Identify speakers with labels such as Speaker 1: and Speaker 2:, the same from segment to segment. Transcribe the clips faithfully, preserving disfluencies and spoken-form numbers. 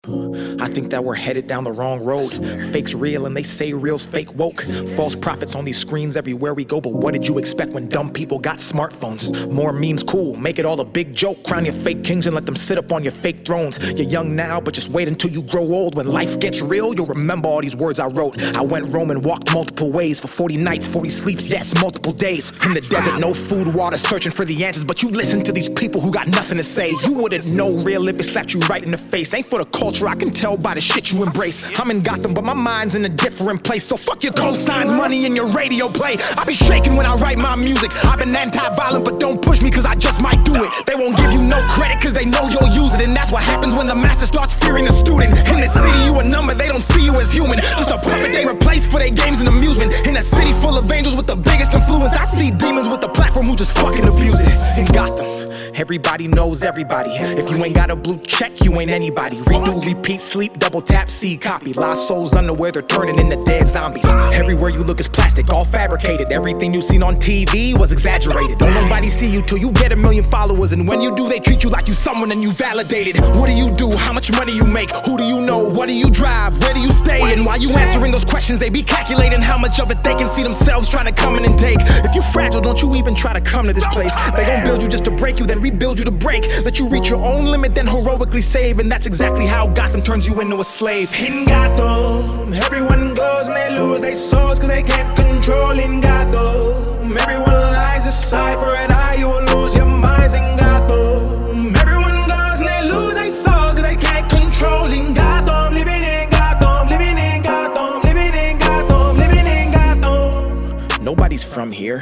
Speaker 1: I think that we're headed down the wrong road. Fake's real and they say real's fake woke. False prophets on these screens everywhere we go. But what did you expect when dumb people got smartphones? More memes cool, make it all a big joke. Crown your fake kings and let them sit up on your fake thrones. You're young now, but just wait until you grow old. When life gets real, you'll remember all these words I wrote. I went roam and walked multiple ways for forty nights, forty sleeps, yes, multiple days. In the desert, no food, water, searching for the answers. But you listen to these people who got nothing to say. You wouldn't know real if it slapped you right in the face. Ain't for the culture, I can tell by the shit you embrace. I'm in Gotham, but my mind's in a different place. So fuck your cosigns, money, and your radio play. I be shaking when I write my music. I've been anti-violent, but don't push me cause I just might do it. They won't give you no credit cause they know you'll use it. And that's what happens when the master starts fearing the student. In the city you a number, they don't see you as human. Just a puppet they replace for their games and amusement. In a city full of angels with the biggest influence, I see demons with the platform who just fucking abuse it. In Gotham, everybody knows everybody. If you ain't got a blue check, you ain't anybody. Redo, repeat, sleep, double tap, see, copy. Lost souls underwear, they're turning into dead zombies. Everywhere you look is plastic, all fabricated. Everything you seen on T V was exaggerated. Don't nobody see you till you get a million followers. And when you do, they treat you like you someone and you validated. What do you do? How much money you make? Who do you know? What do you drive? Where do you stay? And while you answering those questions, they be calculating how much of it they can see themselves trying to come in and take. If you fragile, don't you even try to come to this place. They gon' build you just to break you, then rebuild you to break. Let you reach your own limit, then heroically save. And that's exactly how Gotham turns you into a slave. In Gotham, everyone goes and they lose their souls cause they can't control. In Gotham, everyone lies a cipher and I you will lose your minds. In Gotham, everyone goes and they lose their souls cause they can't control. In Gotham, living in Gotham, living in Gotham, living in Gotham, living in Gotham. Nobody's from here,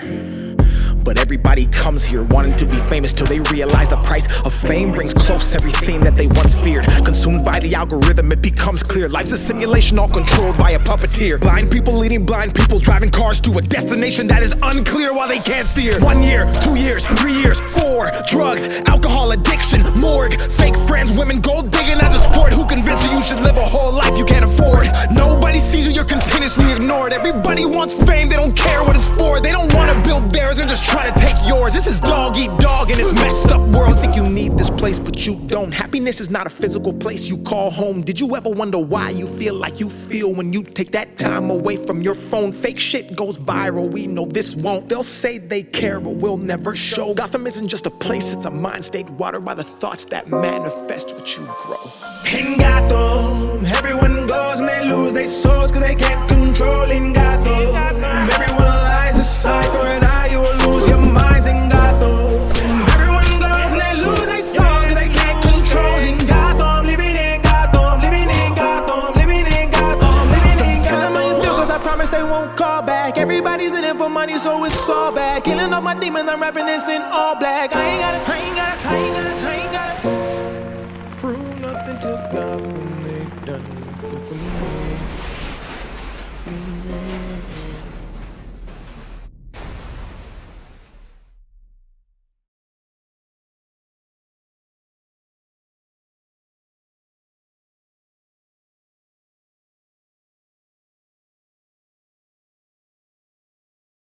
Speaker 1: but everybody comes here wanting to be famous till they realize the price of fame brings close everything that they once feared. Consumed by the algorithm, it becomes clear life's a simulation all controlled by a puppeteer. Blind people leading blind people, driving cars to a destination that is unclear while they can't steer. One year, two years, three years, four. Drugs, alcohol addiction, morgue, fake friends, women, gold digging as a sport. Who convinced you you should live a whole life you can't afford? Nobody sees you, you're continuously ignored. Everybody wants fame, they don't care what it's for. They don't want to build theirs, they're just trying to take yours. This is dog eat dog in this messed up world. Think you need this place, but you don't. Happiness is not a physical place you call home. Did you ever wonder why you feel like you feel when you take that time away from your phone? Fake shit goes viral, we know this won't. They'll say they care, but we'll never show. Gotham isn't just a place, it's a mind state watered by the thoughts that manifest what you grow. In Gotham, everyone goes and they lose their souls cause they can't control. In Gotham, everyone lies a cipher and I you will lose your minds. In Gotham, everyone goes and they lose their souls cause they can't control. In Gotham, living in Gotham, living in Gotham, living in Gotham, living in Gotham. Tell them how you feel cause I promise they won't call back. Everybody's in it for money so it's all bad. Killing all my demons, I'm rapping this in all black. I ain't got it, I ain't got it, I ain't got it, I ain't got it.